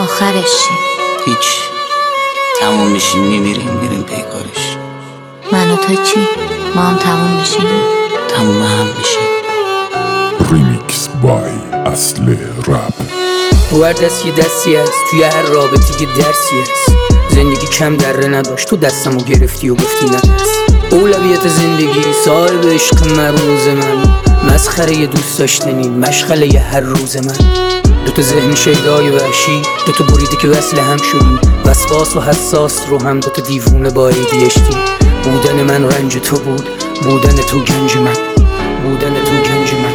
آخرش چی؟ هیچ. تموم میشیم میریم پیکارش. من و تو چی؟ ما هم تموم میشیم؟ تموم هم میشیم. ریمیکس بای اصل رپ. هر دست یه دستی هست، توی هر رابطی که درسی هست. زندگی کم دره نداشت، تو دستمو گرفتی و گفتی نترس. اولویت زندگی صاحب عشق مروز من، مسخره دوست داشتنی مشغله هر روز من. دوتا ذهن شیدای وحشی، دوتا بریده که وصل هم شدیم، وسواس و حساس رو هم دوتا دیوونه با ADHD. بودن من رنج تو بود، بودن تو گنج من، بودن تو گنج من.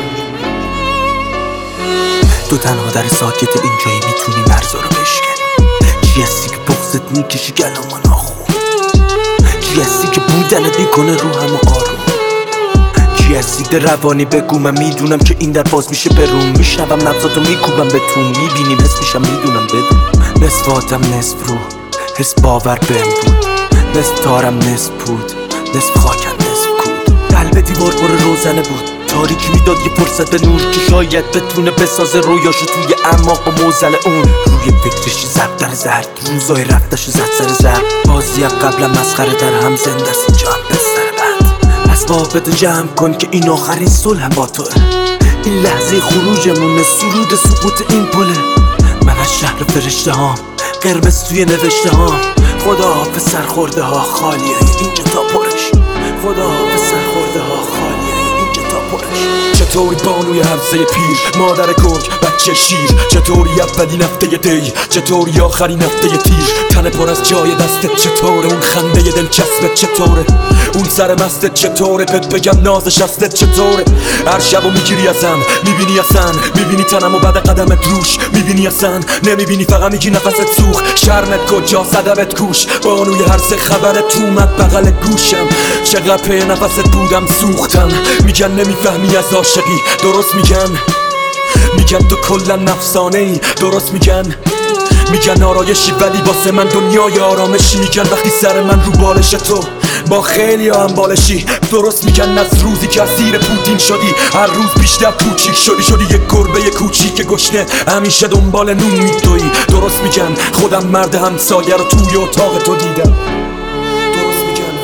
تو تنها در ساکت اینجایی میتونی مرزا رو بشکنی. چی هستی که بغضت میکشی گلامو ناخون؟ چی هستی که بودنت میکنه روحمو آروم؟ چی هستی ده روانی بگو، من میدونم که این در باز میشه بروم. میشنوم نبضاتو میکوبم به تو، میبینیم حس میشم میدونم بدون. نصف آدم نصف رو، حس باور بهم بود. نصف تارم نصف بود، نصف خاکم نصف کود. قلب دیوار پر روزنه بود، تاریکی میداد یه فرصت به نور که شاید بتونه بسازه رویاشو توی اعماق و موزل اون. روی فکرش زد در زرد، روزای رفتش زد سر زرد. بازی قبلم مسخره در هم زنده است، اینجا هم بستر بند. اسبابتو جمع کن که این آخرین صلح با توه. این لحظه خروجمونه، سرود سقوط این پله. من از شهر فرشته هام، قرمز توی نوشته هام. خدا حافظ سرخورده ها خالیه اینجا تا پرش. خدا حافظ سرخورده ها خالیه اینجا تا پرش. چطوری بانوی همسه پیر، مادر گرگ بچه شیر؟ چطوری اولین هفته دی، چطوری آخرین هفته تیر؟ تن پر از جای دستت چطوره؟ اون خنده دلچسبت چطوره؟ اون سر مستت چطوره؟ بهت بگم نازش هستت چطوره؟ هر شبو میگیری ازم، میبینی اصلا، میبینی تنمو بعد قدمت روش، میبینی اصلا، نمیبینی فقط میگی نفست سوخ. شرمت کجا صدبت کوش، بانوی هر سه خبرت اومد بغل گوشم. چقدر پی نفست بودم سوختم. میگن نمیفهمی از عاشقی، درست میگن تو کلا نفسانه ای، درست میگن آرایشی ولی واسه من دنیای آرامشی. میگن وقتی سر من رو بالش تو با خیلی هم بالشی، درست میگن از روزی که اسیر پوتین شدی هر روز بیشتر کوچیک شدی یک گربه کوچیک گشنه همیشه دنبال نون میدوی. درست میگن خودم مرد همسایه رو توی اتاق تو دیدم. درست میگن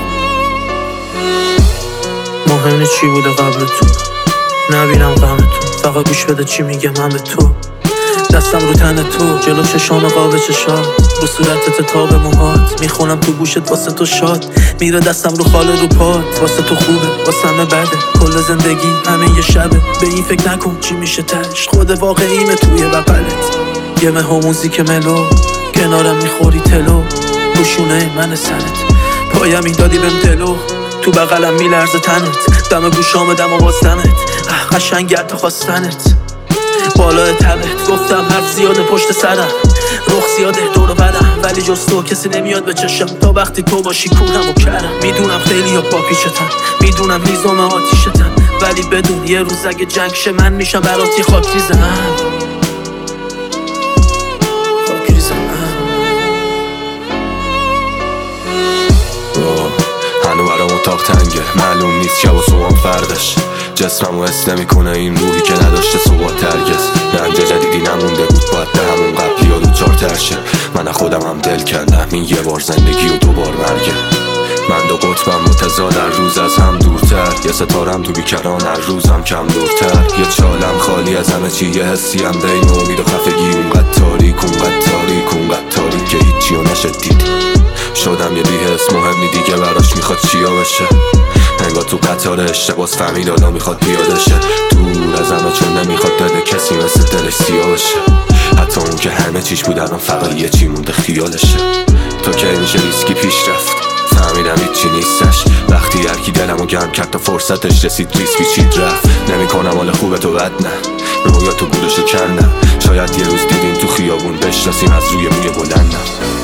مهم چی بوده قبل تو، نبینم غم تو، فقط گوش بده چی میگم من به تو. دستم رو تن تو، جلو چشام قاب چشات، رو صورتت تاب موهات، میخونم تو گوشت واسه تو شاد. میره دستم رو خاله رو پات، واسه تو خوبه واسه همه بده. کل زندگی همه یه شبه، به این فکر نکن چی میشه تش. خود واقعیمه توی بغلت، یه مه و موزیک ملو، کنارم میخوری تلو، روشونه من سرت، پایم این دادی بهم دلو. تو بغلم میلرزه تنت، دم گوشام دم و باستنت، قشنگ تا خواستنت. بالای تبت گفتم حرف زیاده پشت سرم، رخ زیاده دور و بدم، ولی جز تو کسی نمیاد به چشم. تا وقتی تو باشی کونم و کرم. میدونم خیلی ها با پیشتن، میدونم هیزم آتیشتن، ولی بدون یه روز اگه جنگ شه من میشم برات یه خاک ریزم. هنو برام اتاق تنگه، معلوم نیست شب و صبحم فردش. جسممو حس نمیکنه این روحی که نداشته ثبات هرگز. رنج جدیدی نمونده بود باید به همون قبلی ها دوچار ترشه. من خودم هم دل کردم این یه بار زندگی و دوبار مرگه. من دو قطبم متضاد، هر روز از هم دورتر. یه ستارم تو بیکران، هر روزم کم دورتر. یه چالم خالی از همه چی، یه حسی هم بین امید و خفگی. اونقدر تاریک که هیچی رو نشد دید. شدم یه بی‌حس مهمی دیگه براش میخواد چیا بشه. انگار تو قطار اشتباس فهمید حالا میخواد پیاده شه. دور از همه چون نمیخواد دل کسی مثل دلش سیاه بشه. حتی اون که همه چیش بود الان فقط یه چی مونده خیالشه. تو که میشه ریسکی پیش رفت، فهمیدم هیچی نیستش. وقتی هرکی دلمو گرم کرد تا فرصتش رسید ریس پیچید رفت. نمیکنم حال خوبه تو بد نه، رویا تو گولشو کندم. شاید یه روز دیدیم تو خیابون بشناسیم از روی موی بلندم.